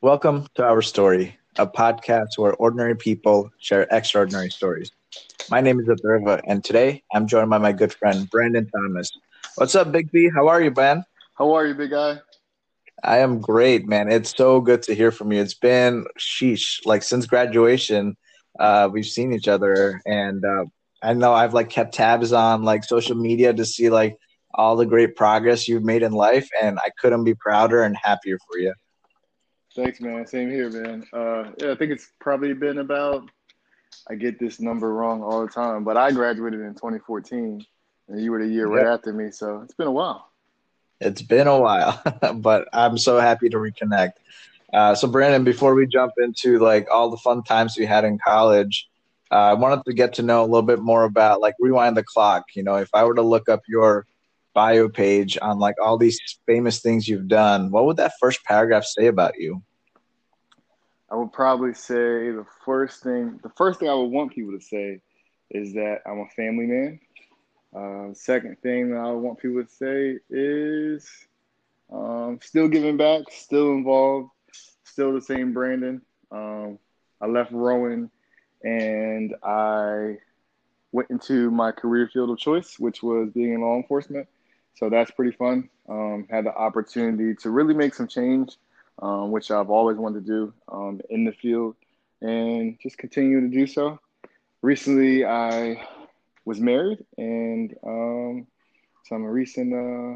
Welcome to Our Story, a podcast where ordinary people share extraordinary stories. My name is Atharva, and today I'm joined by my good friend, Brandon Thomas. What's up, Big B? How are you, man? How are you, big guy? I am great, man. It's so good to hear from you. It's been, sheesh, like since graduation, we've seen each other, and I know I've like kept tabs on like social media to see like all the great progress you've made in life, and I couldn't be prouder and happier for you. Thanks, man. Same here, man. Yeah, I think it's probably been about, I get this number wrong all the time, but I graduated in 2014, and you were the year right after me, so it's been a while. It's been a while, but I'm so happy to reconnect. So, Brandon, before we jump into like all the fun times we had in college, I wanted to get to know a little bit more about like rewind the clock. You know, if I were to look up your bio page on like all these famous things you've done, what would that first paragraph say about you? I would probably say the first thing I would want people to say is that I'm a family man. Second thing that I would want people to say is still giving back, still involved, still the same Brandon. I left Rowan and I went into my career field of choice, which was being in law enforcement. So that's pretty fun. Had the opportunity to really make some change, which I've always wanted to do in the field, and just continue to do so. Recently, I was married, and so I'm a recent.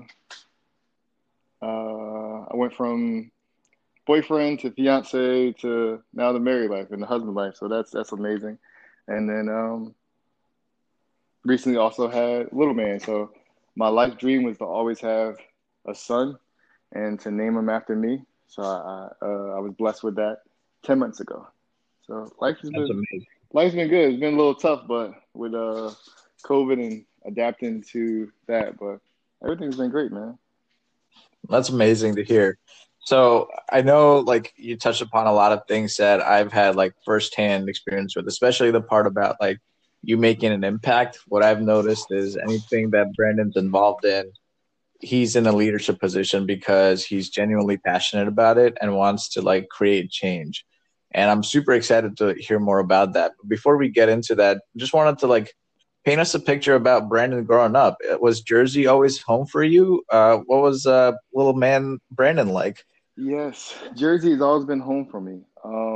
I went from boyfriend to fiance to now the married life and the husband life. So that's amazing. And then recently also had little man. So my life dream was to always have a son and to name him after me. So I was blessed with that 10 months ago. So That's amazing. life's been good. It's been a little tough, but with COVID and adapting to that, but everything's been great, man. That's amazing to hear. So I know like you touched upon a lot of things that I've had like firsthand experience with, especially the part about like you making an impact. What I've noticed is anything that Brandon's involved in, he's in a leadership position because he's genuinely passionate about it and wants to like create change. And I'm super excited to hear more about that. But before we get into that, just wanted to like paint us a picture about Brandon growing up. Was Jersey always home for you? What was little man Brandon like? Yes, Jersey has always been home for me.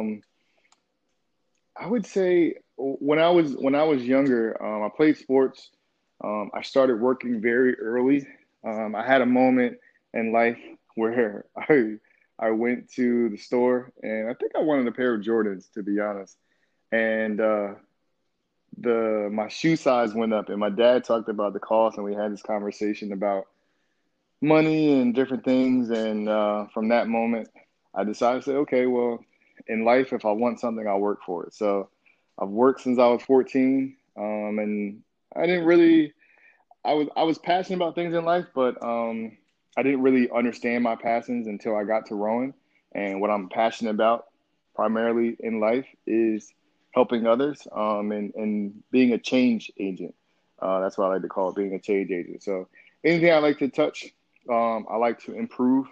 I would say when I was younger, I played sports. I started working very early. I had a moment in life where I went to the store and I think I wanted a pair of Jordans, to be honest. And the my shoe size went up, and my dad talked about the cost, and we had this conversation about money and different things. And from that moment, I decided to say, okay, well, in life, if I want something, I'll work for it. So I've worked since I was 14, and I didn't really. I was passionate about things in life, but I didn't really understand my passions until I got to Rowan. And what I'm passionate about, primarily in life, is helping others and being a change agent. That's what I like to call it, being a change agent. So anything I like to touch, I like to improve.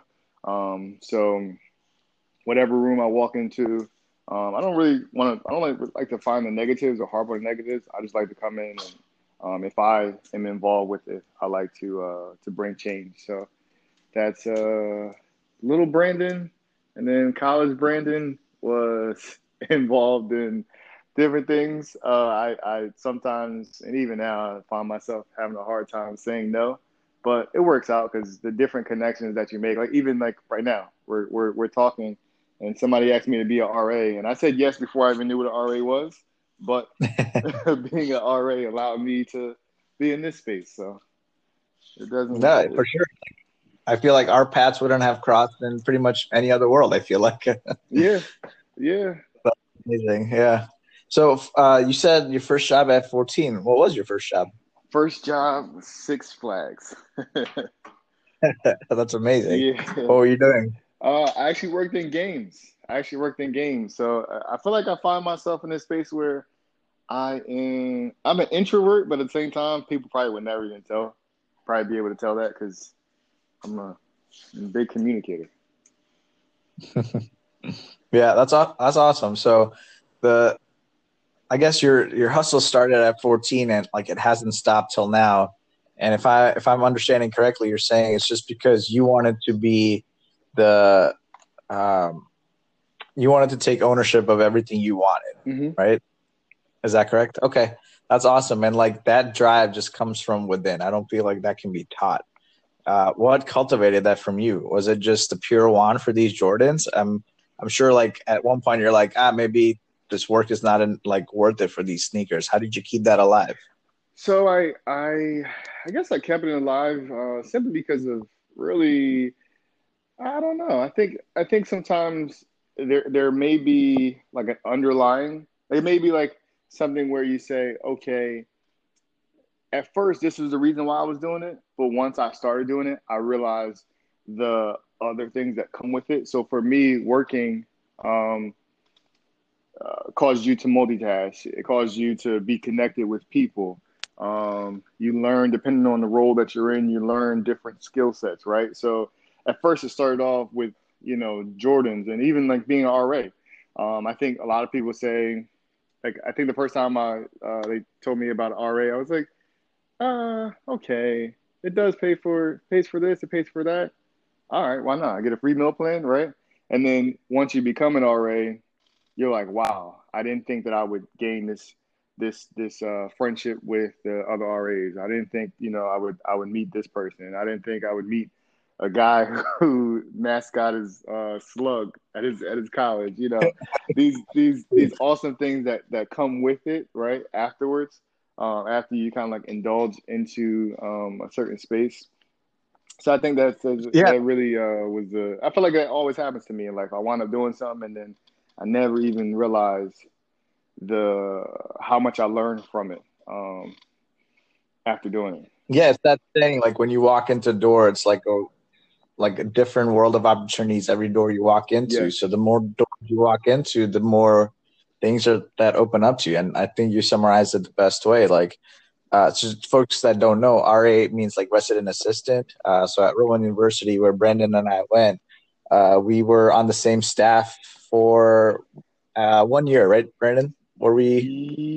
So whatever room I walk into, I don't really want to. I don't like to find the negatives or harp on the negatives. I just like to come in and if I am involved with it, I like to bring change. So that's little Brandon, and then college Brandon was involved in different things. I sometimes, and even now, I find myself having a hard time saying no, but it works out because the different connections that you make, like even like right now, we're talking, and somebody asked me to be an RA, and I said yes before I even knew what an RA was, but being an RA allowed me to be in this space. So it doesn't. No, for sure. I feel like our paths wouldn't have crossed in pretty much any other world. I feel like Yeah, yeah. amazing. Yeah. So you said your first job at 14. What was your first job? First job was Six Flags. That's amazing. Yeah. What were you doing? I actually worked in games. So I feel like I find myself in this space where I'm an introvert, but at the same time, people probably would never even probably be able to tell that because I'm a big communicator. Yeah, that's awesome. So the I guess your hustle started at 14 and like it hasn't stopped till now. And if I'm understanding correctly, you're saying it's just because you wanted to be the um, you wanted to take ownership of everything you wanted, Hmm. right? Is that correct? Okay, that's awesome. And like that drive just comes from within. I don't feel like that can be taught. What cultivated that from you? Was it just the pure want for these Jordans? I'm sure like at one point you're like, maybe this work is not like worth it for these sneakers. How did you keep that alive? So I guess I kept it alive simply because of really, I don't know. I think sometimes there may be like an underlying. It may be like something where you say, okay, at first this is the reason why I was doing it, but once I started doing it, I realized the other things that come with it. So for me, working um, caused you to multitask. It caused you to be connected with people. You learn, depending on the role that you're in, you learn different skill sets, right? So at first, it started off with Jordans and even like being an RA. I think a lot of people say like I think the first time they told me about RA, I was like, okay, it does pays for this, it pays for that. All right, why not? I get a free meal plan, right? And then once you become an RA, you're like, wow, I didn't think that I would gain this friendship with the other RAs. I didn't think, I would meet this person. I didn't think I would meet a guy who mascot is Slug at his college. These awesome things that come with it, right? Afterwards, after you kind of like indulge into a certain space. So I think Yeah, that really was the. I feel like that always happens to me in life. I wind up doing something and then I never even realized the how much I learned from it after doing it. yeah, it's that thing. Like when you walk into a door, it's like a different world of opportunities every door you walk into. Yes. So the more doors you walk into, the more things are that open up to you. And I think you summarized it the best way. Like so folks that don't know, RA means like resident assistant. So at Rowan University, where Brandon and I went, we were on the same staff for 1 year, right, Brandon? Were we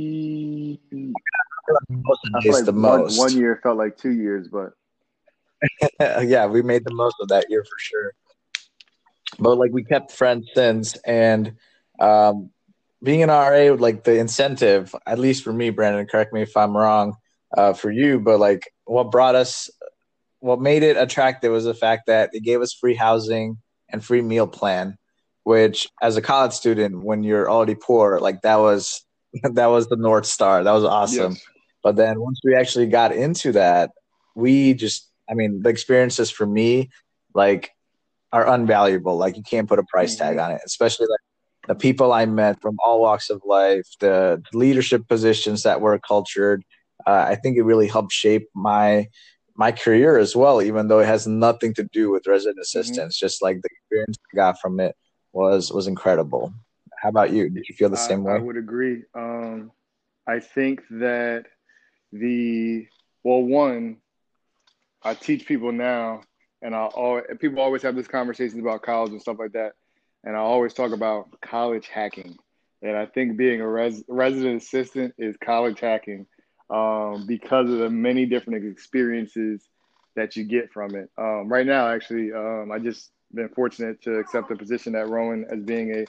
Mm, most of I the feel days like the one most? year felt like 2 years, but Yeah, we made the most of that year for sure. But like we kept friends since, and um, being an RA, like the incentive, at least for me, Brandon, correct me if I'm wrong, for you, but like what made it attractive was the fact that it gave us free housing and free meal plan, which as a college student, when you're already poor, like that was that was the North Star. That was awesome. yes. But then once we actually got into that, I mean, the experiences for me, like are unvaluable. Like you can't put a price tag Hmm. on it, especially like the people I met from all walks of life, the leadership positions that were cultured. I think it really helped shape my career as well, even though it has nothing to do with resident Hmm. assistance. Just like the experience I got from it was incredible. How about you? Did you feel the same I way? would agree. I think that the well, one, I teach people now, and people always have this conversations about college and stuff like that, and I always talk about college hacking, and I think being a resident assistant is college hacking, because of the many different experiences that you get from it. Right now, actually, I just been fortunate to accept a position at Rowan as being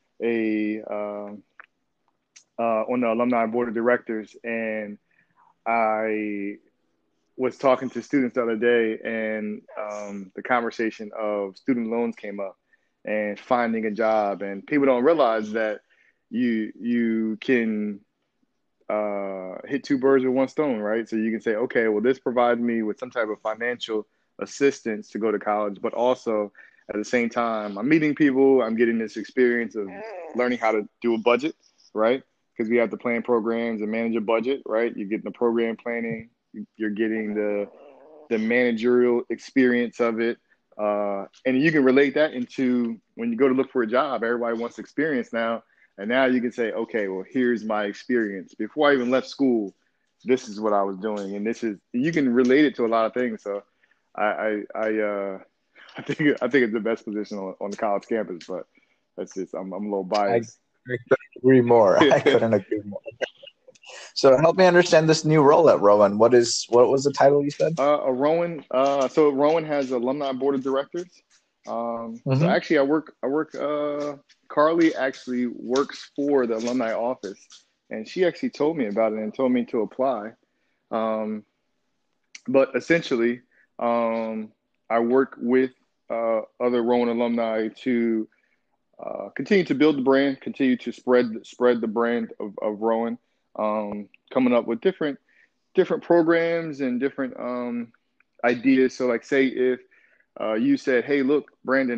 a on the alumni board of directors, and I was talking to students the other day, and the conversation of student loans came up and finding a job. And people don't realize that you can hit two birds with one stone, right? So you can say, okay, well, this provides me with some type of financial assistance to go to college, but also at the same time, I'm meeting people, I'm getting this experience of learning how to do a budget, right? Because we have to plan programs and manage a budget, right? You're getting the program planning, you're getting the managerial experience of it. And you can relate that into when you go to look for a job, everybody wants experience now. And now you can say, okay, well, here's my experience. Before I even left school, this is what I was doing. And you can relate it to a lot of things. So I, I, I, uh, I think it's the best position on the college campus. But That's just I'm a little I biased. couldn't agree more. I couldn't agree more. So help me understand this new role at Rowan. What was the title you said? Rowan. So Rowan has alumni board of directors. So Mm-hmm. actually, I work. Carly actually works for the alumni office, and she actually told me about it and told me to apply. Um, but essentially, I work with other Rowan alumni to continue to build the brand, continue to spread the brand of Rowan, coming up with different programs and different ideas. So, like, say if you said, "Hey, look, Brandon,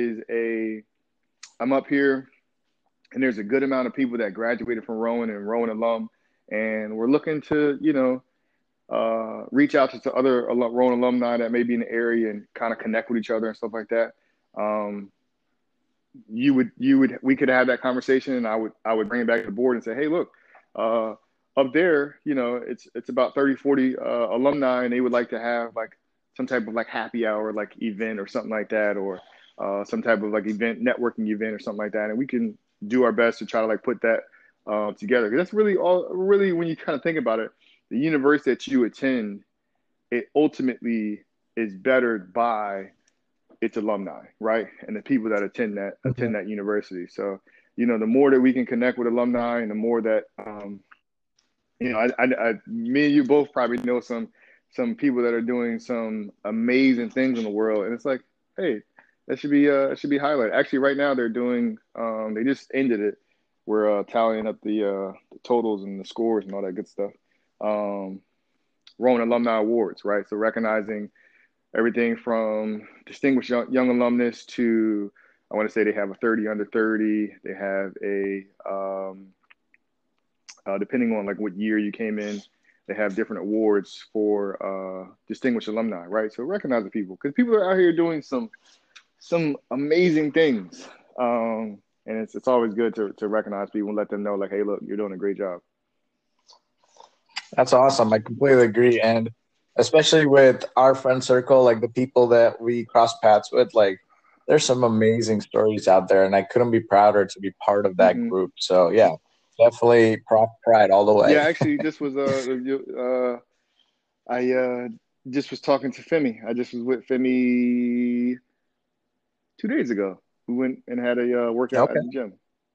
I'm up here, and there's a good amount of people that graduated from Rowan and Rowan alum, and we're looking to, reach out to other Rowan alumni that may be in the area and kind of connect with each other and stuff like that." Um, we could have that conversation, and I would bring it back to the board and say, "Hey, look, uh, up there, it's about 30, 40 alumni, and they would like to have like some type of like happy hour like event or something like that, or some type of like networking event or something like that, and we can do our best to try to like put that together. 'Cause that's really when you kind of think about it, the university that you attend, it ultimately is bettered by its alumni, right? And the people that Mm-hmm. attend that university. So, the more that we can connect with alumni, and the more that, me and you both probably know some people that are doing some amazing things in the world, and it's like, hey, that should be highlighted. Actually, right now they're doing, they just ended it. We're tallying up the totals and the scores and all that good stuff. Um, Rowan Alumni Awards, right? So recognizing everything from distinguished young alumnus to, I want to say they have a 30 under 30. They have depending on like what year you came in, they have different awards for distinguished alumni, right? So recognize the people, because people are out here doing some amazing things. And it's always good to recognize people and let them know, like, hey, look, you're doing a great job. That's awesome. I completely agree. And especially with our friend circle, like the people that we cross paths with, like there's some amazing stories out there, and I couldn't be prouder to be part of that Hmm. group. So yeah, definitely pride all the Yeah, way. actually, this was I just was talking to Femi. I just was with Femi 2 days ago. We went and had a workout Okay, at the gym.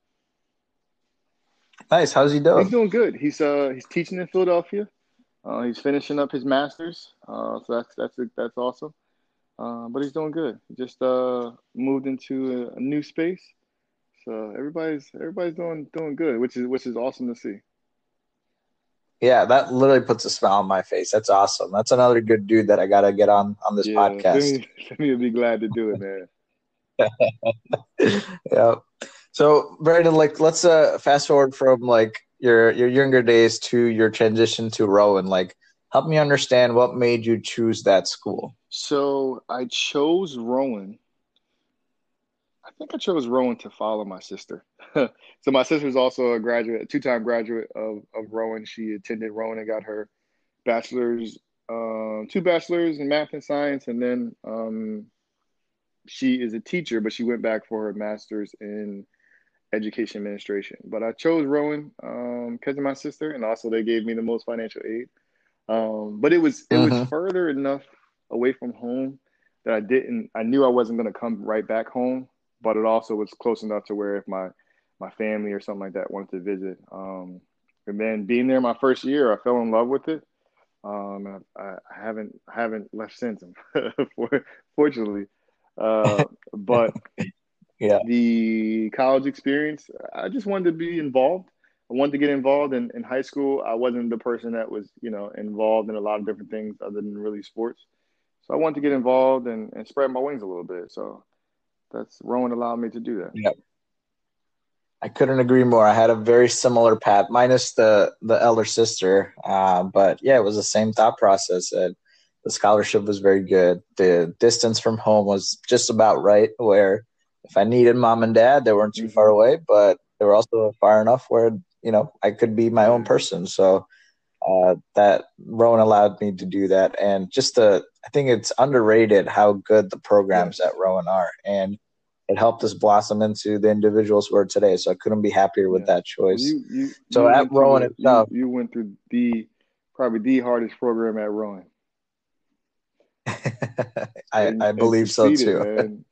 nice. How's he He's doing? doing good. He's teaching in Philadelphia. He's finishing up his master's. So that's awesome. But he's doing good. He just moved into a new space. So everybody's doing good, which is awesome to see. Yeah, that literally puts a smile on my face. That's awesome. That's another good dude that I gotta get on this Yeah, podcast. Femi will be glad to do it, man. Yeah. So Brandon, like let's fast forward from like your younger days to your transition to Rowan. Like help me understand what made you choose that school. So I chose Rowan. I think I chose Rowan to follow my sister. So my sister's also a graduate, a two-time graduate of Rowan. She attended Rowan and got her bachelor's, two bachelors in math and science, and then she is a teacher, but she went back for her master's in education administration. But I chose Rowan because of my sister, and also they gave me the most financial aid. But it was Mm-hmm. further enough away from home that I knew I wasn't going to come right back home, but it also was close enough to where if my family or something like that wanted to visit. And then being there my first year, I fell in love with it. I haven't left since, fortunately. But Yeah. the college experience, I just wanted to be involved. I wanted to get involved in high school. I wasn't the person that was, involved in a lot of different things other than really sports. So I wanted to get involved and spread my wings a little bit. So that's Rowan allowed me to do that. Yeah. I couldn't agree more. I had a very similar path, minus the elder sister. But yeah, it was the same thought process. And the scholarship was very good. The distance from home was just about right. Where if I needed mom and dad, they weren't too far Hmm. away, but they were also far enough where I could be my own Yeah. person. So that Rowan allowed me to do that, and I think it's underrated how good the programs Yes. at Rowan are, and it helped us blossom into the individuals we're today. So I couldn't be happier with Yeah. that Well, choice. So you at went through Rowan itself, you went through the probably the hardest program at Rowan I and believe so succeeded, too. man.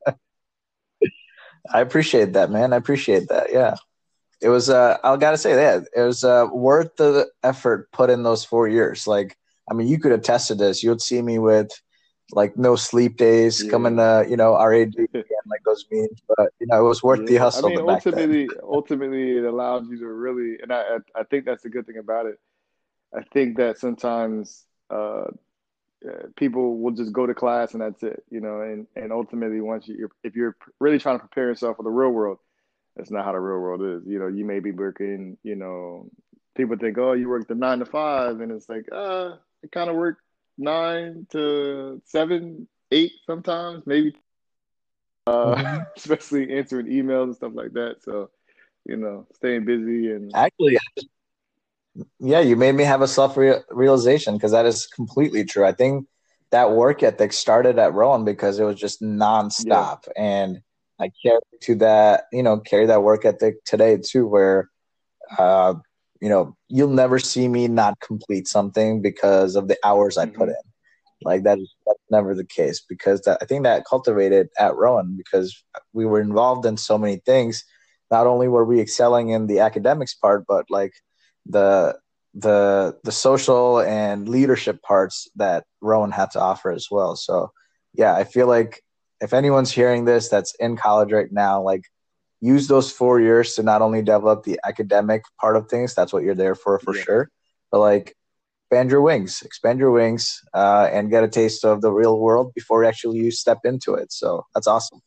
I appreciate that, man. I appreciate that. Yeah. It was I gotta say that it was worth the effort put in those 4 years. Like, I mean, you could attest to this. You would see me with like no sleep days coming Yeah. to, RAD and like those meetings, but it was worth the Yeah. I hustle mean, back then. ultimately it allows you to really, and I think that's the good thing about it. I think that sometimes people will just go to class and that's it, and ultimately once if you're really trying to prepare yourself for the real world, that's not how the real world is. You may be working, people think, oh, you work the 9 to 5, and it's like, I kind of work 9 to 7, 8 sometimes, maybe, Hmm. especially answering emails and stuff like that. So, staying busy and Actually, yeah, you made me have a self realization because that is completely true. I think that work ethic started at Rowan because it was just yeah. nonstop, and I carry that work ethic today too, where uh, you'll never see me not complete something because of the hours I put Hmm. in. Like that's never the case because I think that cultivated at Rowan because we were involved in so many things. Not only were we excelling in the academics part, but like the the social and leadership parts that Rowan had to offer as well. So yeah, I feel like if anyone's hearing this that's in college right now, like use those 4 years to not only develop the academic part of things, that's what you're there for Yeah. sure, but like expand your wings, and get a taste of the real world before actually you step into it. So that's awesome.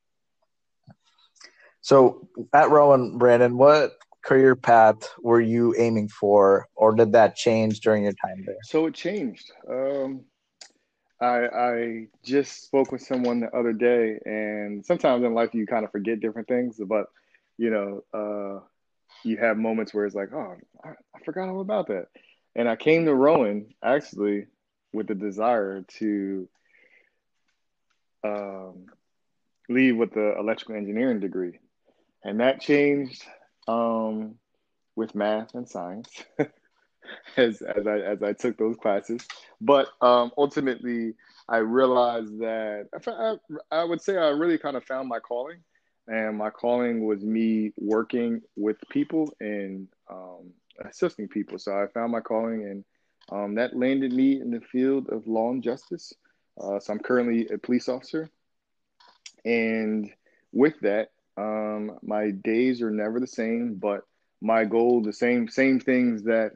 So at Rowan, Brandon, what career path were you aiming for, or did that change during your time there? So it changed. I just spoke with someone the other day, and sometimes in life you kind of forget different things, but you know, uh, you have moments where it's like, oh, I forgot all about that. And I came to Rowan actually with the desire to um, leave with the electrical engineering degree, and that changed um, with math and science as I took those classes. But ultimately, I realized that I would say I really kind of found my calling, and my calling was me working with people and assisting people. So I found my calling, and that landed me in the field of law and justice. So I'm currently a police officer, and with that, my days are never the same, but my goal, the same things that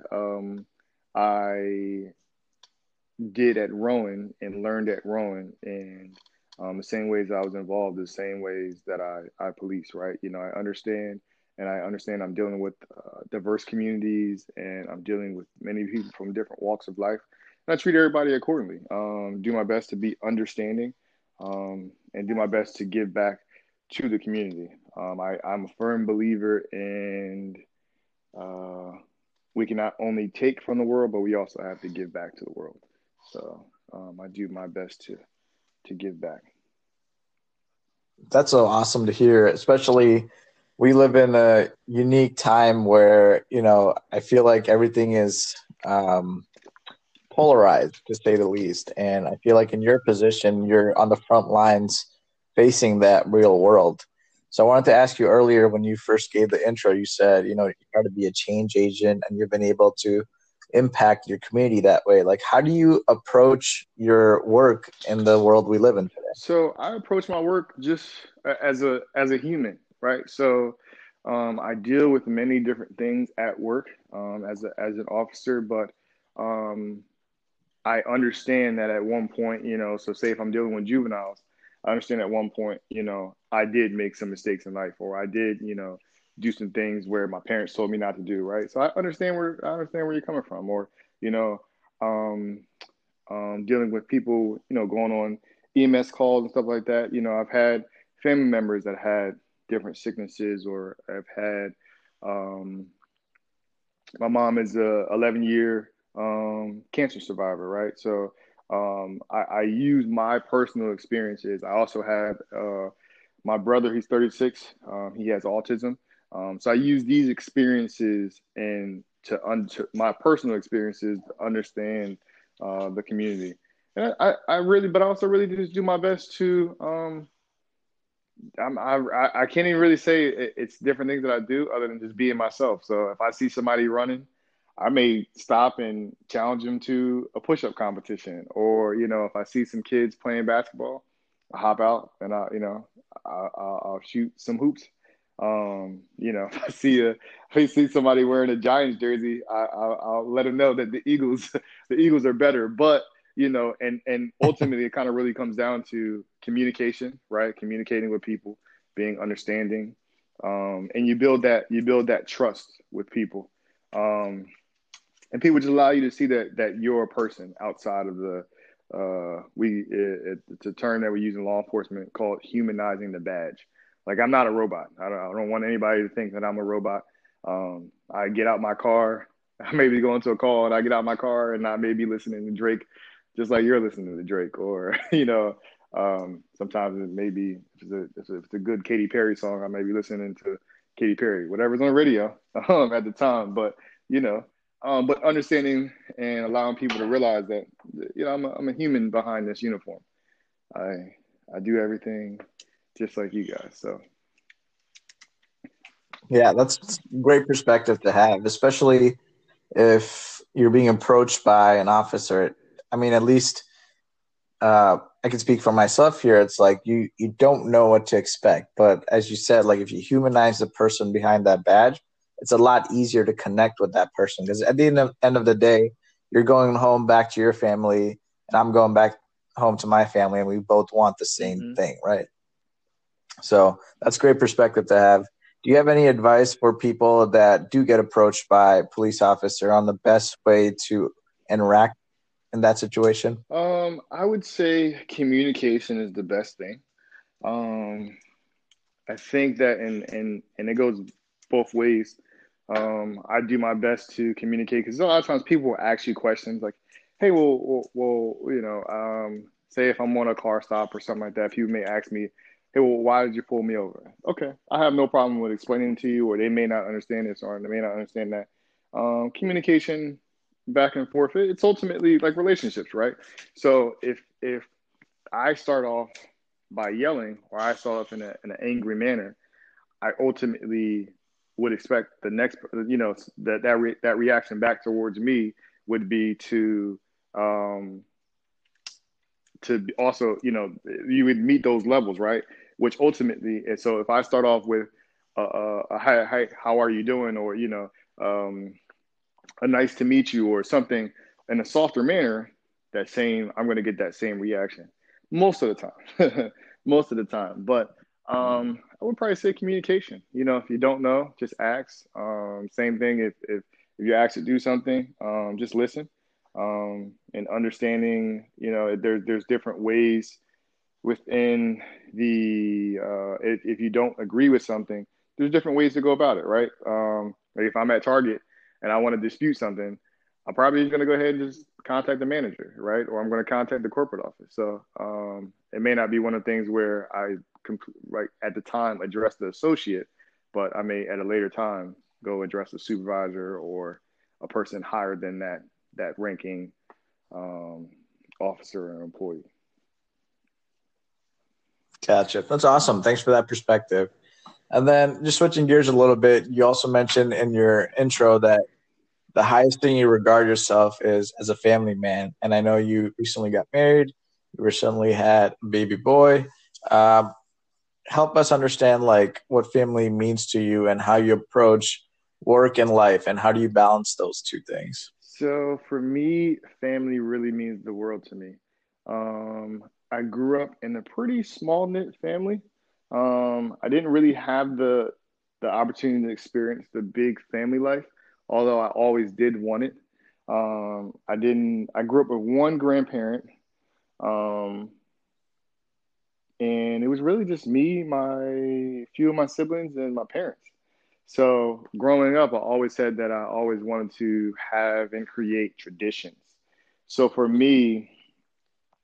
I did at Rowan and learned at Rowan, and the same ways I was involved, the same ways that I police, right? I understand, and I understand I'm dealing with diverse communities, and I'm dealing with many people from different walks of life. And I treat everybody accordingly. Do my best to be understanding, and do my best to give back to the community. I'm a firm believer in uh, we can not only take from the world, but we also have to give back to the world. So I do my best to give back. That's so awesome to hear, especially we live in a unique time where, I feel like everything is um, polarized to say the least. And I feel like in your position, you're on the front lines facing that real world. So I wanted to ask you earlier when you first gave the intro, you said, you try to be a change agent and you've been able to impact your community that way. Like, how do you approach your work in the world we live in today? So I approach my work just as a human, right? So I deal with many different things at work as an officer, but um, I understand that at one point, so say if I'm dealing with juveniles, I understand at one point, I did make some mistakes in life, or I did, do some things where my parents told me not to do, right? So I understand where you're coming from, or you know, um, dealing with people, going on EMS calls and stuff like that. I've had family members that had different sicknesses, or I've had um, my mom is a 11-year cancer survivor, right? So I use my personal experiences. I also have My brother, he's 36. He has autism. So I use these experiences and to my personal experiences to understand the community. And I really, but I also really just do my best to. I can't even really say it's different things that I do other than just being myself. So if I see somebody running, I may stop and challenge them to a push-up competition, or if I see some kids playing basketball, I hop out and I'll shoot some hoops. If if I see somebody wearing a Giants jersey, I'll let them know that the Eagles the Eagles are better. But and ultimately it kind of really comes down to communication, right? Communicating with people, being understanding, and you build that trust with people. Um, and people just allow you to see that you're a person outside of the it's a term that we use in law enforcement called humanizing the badge. Like, I'm not a robot. I don't want anybody to think that I'm a robot. I get out my car. I may be going to a call and I get out my car and I may be listening to Drake, just like you're listening to Drake, or sometimes it may be if it's a good Katy Perry song, I may be listening to Katy Perry, whatever's on the radio at the time. But you know, but understanding and allowing people to realize that I'm a human behind this uniform. I I do everything just like you guys. So Yeah, that's great perspective to have, especially if you're being approached by an officer. I mean, at least I can speak for myself here. It's like you don't know what to expect, but as you said, like if you humanize the person behind that badge, it's a lot easier to connect with that person because at the end of the day, you're going home back to your family, and I'm going back home to my family, and we both want the same hmm thing, right? So that's great perspective to have. Do you have any advice for people that do get approached by a police officer on the best way to interact in that situation? I would say communication is the best thing. Um, I think that and it goes both ways. I do my best to communicate because a lot of times people will ask you questions like, "Hey, say if I'm on a car stop or something like that, people may ask me, "Hey, well, why did you pull me over?" Okay, I have no problem with explaining to you, or they may not understand this, or they may not understand that. Communication back and forth, it's ultimately like relationships, right? So if I start off by yelling, or I start off in an angry manner, I ultimately would expect the next, that reaction back towards me would be um, to also, you would meet those levels, right? Which ultimately, and so if I start off with hi, hi, how are you doing, or um, a nice to meet you, or something in a softer manner, I'm going to get that same reaction most of the time, most of the time. But I would probably say communication. If you don't know, just ask. Same thing if you're asked to do something, just listen. And understanding, there's different ways within if you don't agree with something, there's different ways to go about it, right? Like if I'm at Target and I want to dispute something, I'm probably going to go ahead and just contact the manager, right? Or I'm going to contact the corporate office. So it may not be one of the things where like at the time address the associate, but I may at a later time go address the supervisor or a person higher than that ranking um, officer or employee. Gotcha. That's awesome. Thanks for that perspective. And then just switching gears a little bit, you also mentioned in your intro that the highest thing you regard yourself is as a family man. And I know you recently got married, you recently had a baby boy. Um, Help us understand like what family means to you and how you approach work and life, and how do you balance those two things? So for me, family really means the world to me. I grew up in a pretty small knit family. I didn't really have the opportunity to experience the big family life, although I always did want it. I didn't. I grew up with one grandparent, um, and it was really just me, my few of my siblings, and my parents. So growing up, I always said that I always wanted to have and create traditions. So for me,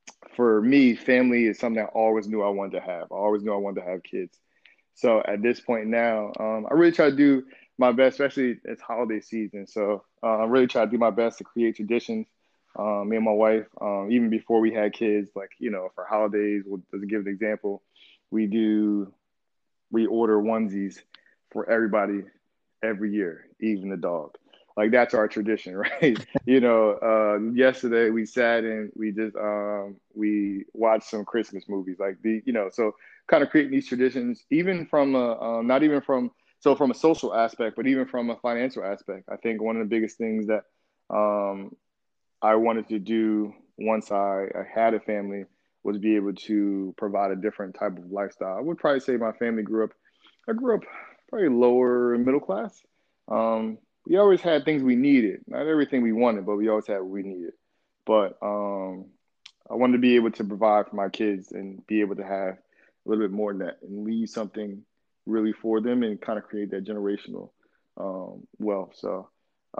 for me, family is something I always knew I wanted to have. I always knew I wanted to have kids. So at this point now, I really try to do my best, especially it's holiday season. So I really try to do my best to create traditions. Me and my wife, even before we had kids, like, for holidays, we'll just give an example. We do, we order onesies for everybody every year, even the dog. Like that's our tradition, right? Yesterday we sat and we watched some Christmas movies, like so kind of creating these traditions, even from not even from from a social aspect, but even from a financial aspect. I think one of the biggest things that um, I wanted to do once I had a family was be able to provide a different type of lifestyle. I would probably say my family I grew up probably lower middle class. We always had things we needed, not everything we wanted, but we always had what we needed. But I wanted to be able to provide for my kids and be able to have a little bit more than that and leave something really for them and kind of create that generational wealth. So,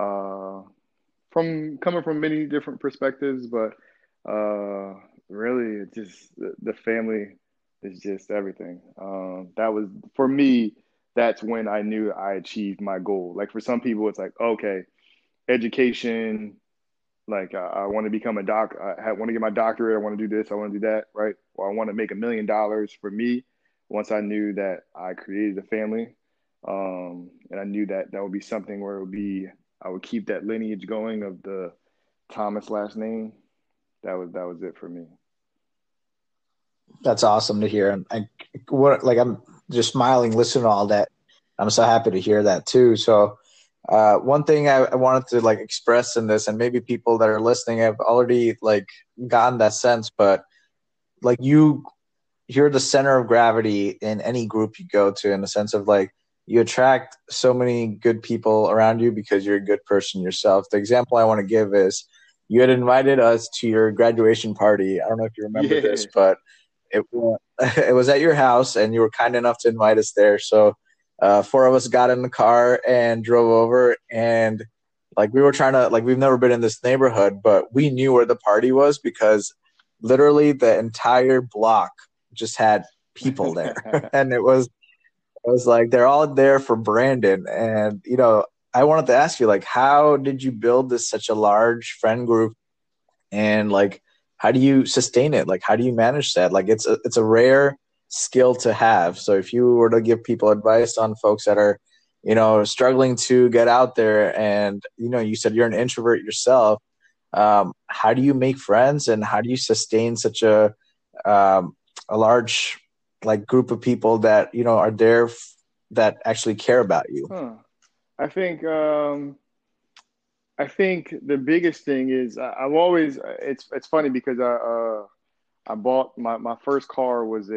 from coming from many different perspectives, but really, it's just the family is just everything. That was for me. That's when I knew I achieved my goal. Like for some people, it's like, okay, education. Like I want to become a doc. I want to get my doctorate. I want to do this. I want to do that. Right. Or I want to make $1 million. For me, once I knew that I created a family, and I knew that that would be something where it would be I would keep that lineage going of the Thomas last name. That was it for me. That's awesome to hear. And I'm just smiling listening to all that. I'm so happy to hear that too. So one thing I wanted to like express in this, and maybe people that are listening have already like gotten that sense, but like you're the center of gravity in any group you go to, in the sense of like you attract so many good people around you because you're a good person yourself. The example I want to give is you had invited us to your graduation party. I don't know if you remember this, Yeah. but it was at your house, and you were kind enough to invite us there. So four of us got in the car and drove over, and like we were trying to like we've never been in this neighborhood, but we knew where the party was because literally the entire block just had people there, and it was like they're all there for Brandon, and I wanted to ask you like how did you build this such a large friend group, and like how do you sustain it, like how do you manage that, like it's a rare skill to have. So if you were to give people advice on folks that are struggling to get out there, and you said you're an introvert yourself, how do you make friends and how do you sustain such um, a large like group of people that are there that actually care about you? Huh. I think I think the biggest thing is I've always it's funny because I bought my first car was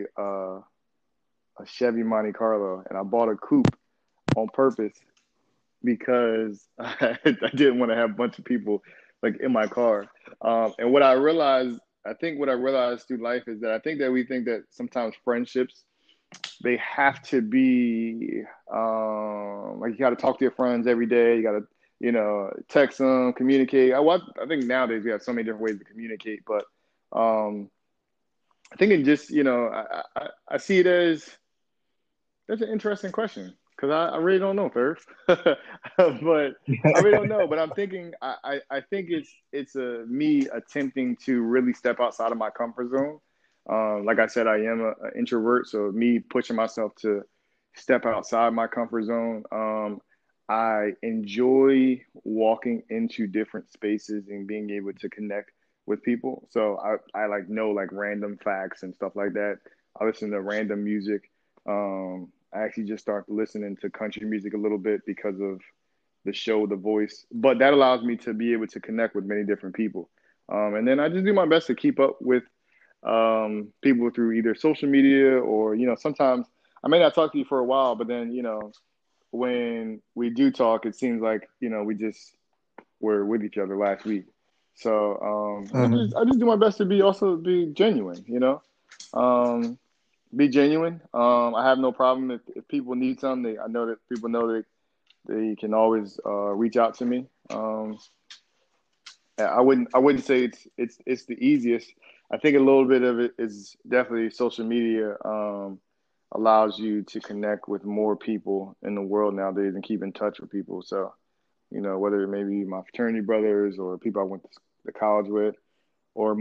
a Chevy Monte Carlo, and I bought a coupe on purpose because I didn't want to have a bunch of people like in my car. And what I realized, I think what I realized through life is that I think that we think that sometimes friendships they have to be like you got to talk to your friends every day. You got to text them, communicate. I think nowadays we have so many different ways to communicate, but um, I think it just I see it as that's an interesting question because I really don't know, first, but I really don't know. But I'm thinking, I think it's me attempting to really step outside of my comfort zone. Like I said, I am an introvert, so me pushing myself to step outside my comfort zone. I enjoy walking into different spaces and being able to connect with people. So I like know like random facts and stuff like that. I listen to random music. I actually just started listening to country music a little bit because of the show The Voice, but that allows me to be able to connect with many different people. And then I just do my best to keep up with people through either social media or sometimes I may not talk to you for a while, but then when we do talk, it seems like we just were with each other last week. So Mhm. I just do my best to be genuine, um, be genuine. I have no problem if people need something. I know that people know that they can always reach out to me. I wouldn't say it's the easiest. I think a little bit of it is definitely social media allows you to connect with more people in the world nowadays and keep in touch with people. So, whether it may be my fraternity brothers or people I went to college with, or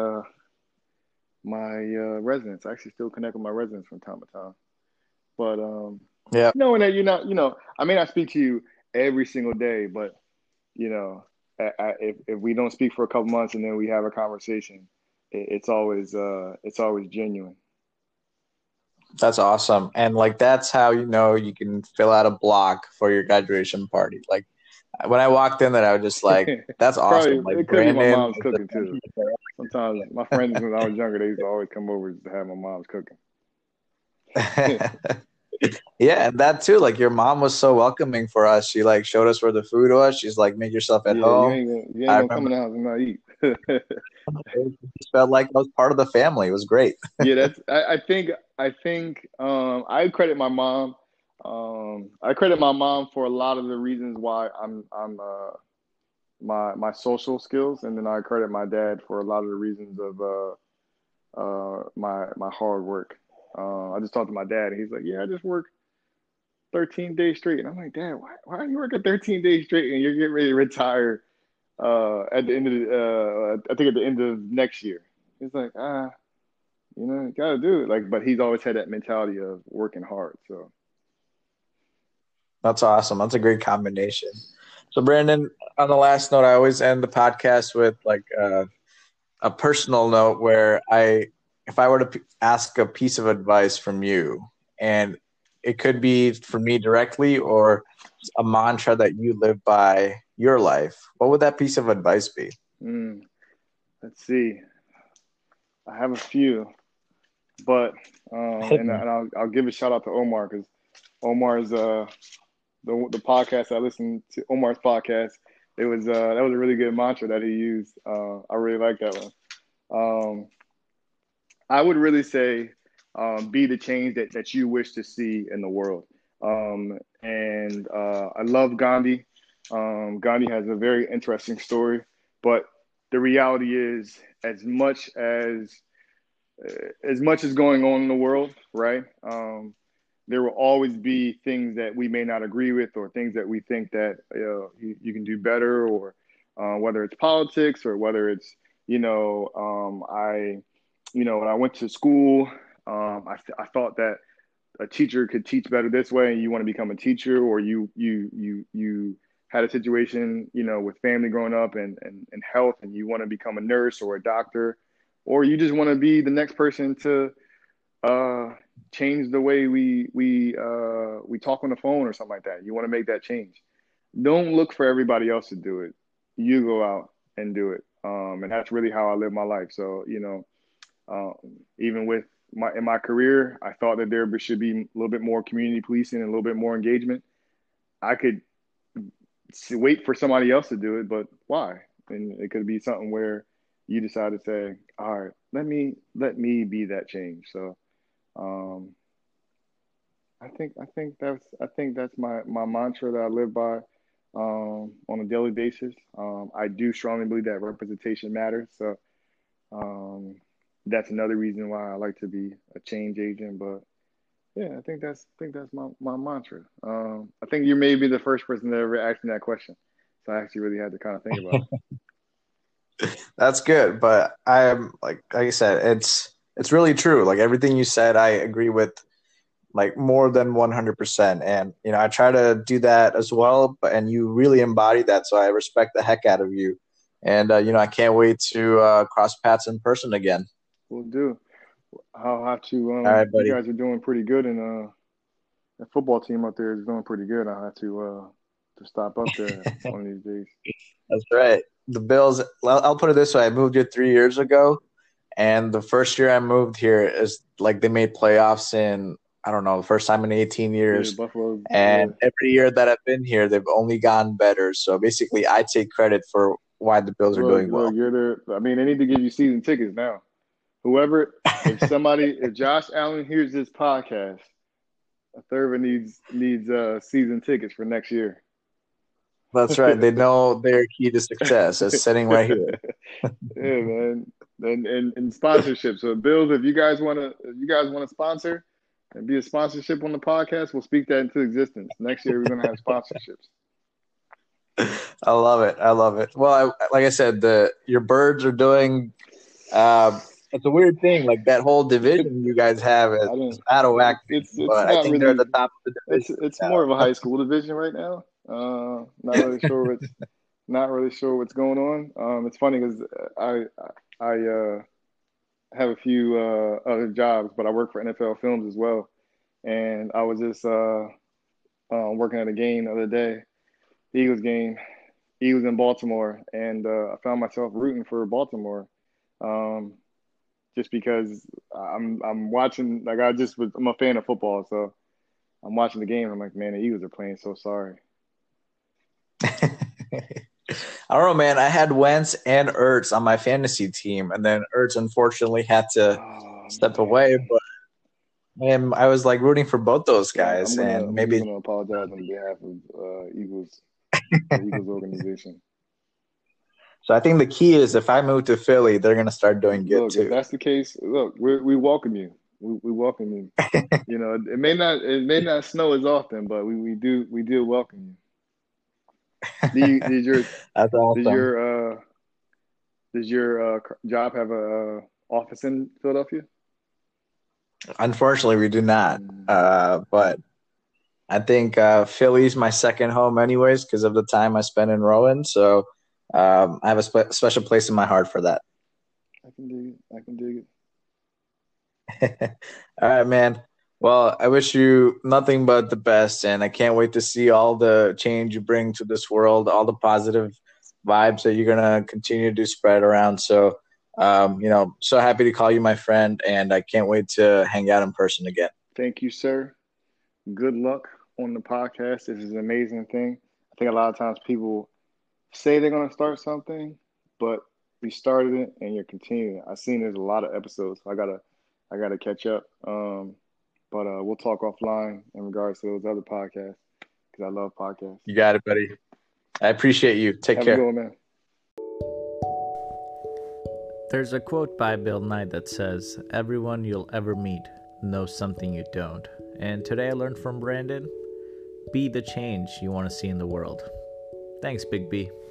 my residents. I actually still connect with my residents from time to time. But Yeah, knowing that you're not, I may not speak to you every single day, but you know, if we don't speak for a couple months and then we have a conversation, it's always genuine. that's awesome. And like that's how you can fill out a block for your graduation party. Like when I walked in there, I was just like, that's awesome. Like Probably it could be my Brandon mom's is the cooking too. Sometimes my friends when I was younger, they used to always come over to have my mom's cooking. Yeah, and that too. Like your mom was so welcoming for us. She like showed us where the food was. She's like, make yourself at Yeah, you home. ain't I gonna come remember in the house and not eat. it just felt like I was part of the family. It was great. Yeah, I think I credit my mom. I credit my mom for a lot of the reasons why my social skills, and then I credit my dad for a lot of the reasons of my hard work. I just talked to my dad, and he's like, "Yeah, I just work 13 days straight," and I'm like, "Dad, why are you working 13 days straight and you're getting ready to retire at the end of I think at the end of next year?" He's like, you gotta do it. Like, but he's always had that mentality of working hard. So That's awesome. That's a great combination. So Brandon, on the last note, I always end the podcast with like a personal note where if I were to ask a piece of advice from you, and it could be for me directly or a mantra that you live by your life, what would that piece of advice be? mm, let's see. I have a few, but Hit and me. I'll give a shout out to Omar because Omar is the podcast I listened to Omar's podcast. It was that was a really good mantra that he used. I really like that one. Um, I would really say be the change that you wish to see in the world. And I love Gandhi. Gandhi has a very interesting story, but the reality is, as much as going on in the world, right? There will always be things that we may not agree with, or things that we think that you can do better, or whether it's politics or whether it's when I went to school, I thought that a teacher could teach better this way, and you want to become a teacher, or you had a situation with family growing up and health, and you want to become a nurse or a doctor, or you just want to be the next person to uh, change the way we talk on the phone or something like that. You want to make that change. Don't look for everybody else to do it. You go out and do it. And that's really how I live my life. So even with my career, I thought that there should be a little bit more community policing and a little bit more engagement. I could wait for somebody else to do it, but why? And it could be something where you decide to say, all right, let me be that change. So um, I think that's my mantra that I live by on a daily basis. I do strongly believe that representation matters. So um, that's another reason why I like to be a change agent. But yeah, I think that's my mantra. I think you may be the first person that ever asked me that question, so I actually really had to kind of think about it. That's good, but I am like I said, it's really true. Like everything you said, I agree with like more than 100%. And I try to do that as well, but and you really embody that, so I respect the heck out of you. And I can't wait to cross paths in person again. We'll do. I'll have to. All right, You buddy. guys are doing pretty good, and the football team up there is doing pretty good. I'll have to stop up there one of these days. That's right. The Bills. I'll put it this way: I moved here 3 years ago, and the first year I moved here is like they made playoffs in I don't know the first time in 18 Yeah, years. Buffalo. Yeah. And every year that I've been here, they've only gotten better. So basically, I take credit for why the Bills are Look, doing look, well. you're there. I mean, they need to give you season tickets now. If Josh Allen hears this podcast, Thurman needs season tickets for next year. That's right. They know their key to success is sitting right here. Yeah, man. and sponsorship. So Bills, if you guys want to sponsor and be a sponsorship on the podcast, we'll speak that into existence. Next year we're gonna have sponsorships. I love it. I love it. Well, like I said, your birds are doing. It's a weird thing. Like that whole division you guys have I is don't. out of whack, It's but I not think they're at really. the top of the It's division it's now. more of a high school division right now. Not really sure what's going on. It's funny because I have a few other jobs, but I work for NFL Films as well. And I was just working at a game the other day, Eagles game. Eagles in Baltimore, and I found myself rooting for Baltimore, um, just because I'm watching. Like I'm a fan of football, so I'm watching the game. And I'm like, man, the Eagles are playing so sorry. I don't know, man. I had Wentz and Ertz on my fantasy team, and then Ertz unfortunately had to Oh step away. man. But man, I was like rooting for both those Yeah, guys, and I'm just maybe gonna apologize on behalf of the Eagles organization. so. I think the key is if I move to Philly, they're gonna start doing good Look, if too. that's the case, look, we welcome you. We welcome you. You know, it may not snow as often, but we do welcome you. Did your That's did awesome. your job have a office in Philadelphia? Unfortunately, we do not. Mm, But I think Philly's my second home, anyways, because of the time I spent in Rowan. So I have a special place in my heart for that. I can dig it. I can dig it. All right, man. Well, I wish you nothing but the best, and I can't wait to see all the change you bring to this world, all the positive vibes that you're gonna continue to spread around. So, so happy to call you my friend, and I can't wait to hang out in person again. Thank you, sir. Good luck on the podcast. This is an amazing thing. I think a lot of times people say they're gonna start something, but we started it and you're continuing. I've seen there's a lot of episodes. So I gotta catch up. But we'll talk offline in regards to those other podcasts because I love podcasts. You got it, buddy. I appreciate you. Take Have a good care. one, man. There's a quote by Bill Nye that says, "Everyone you'll ever meet knows something you don't." And today I learned from Brandon, be the change you want to see in the world. Thanks, Big B.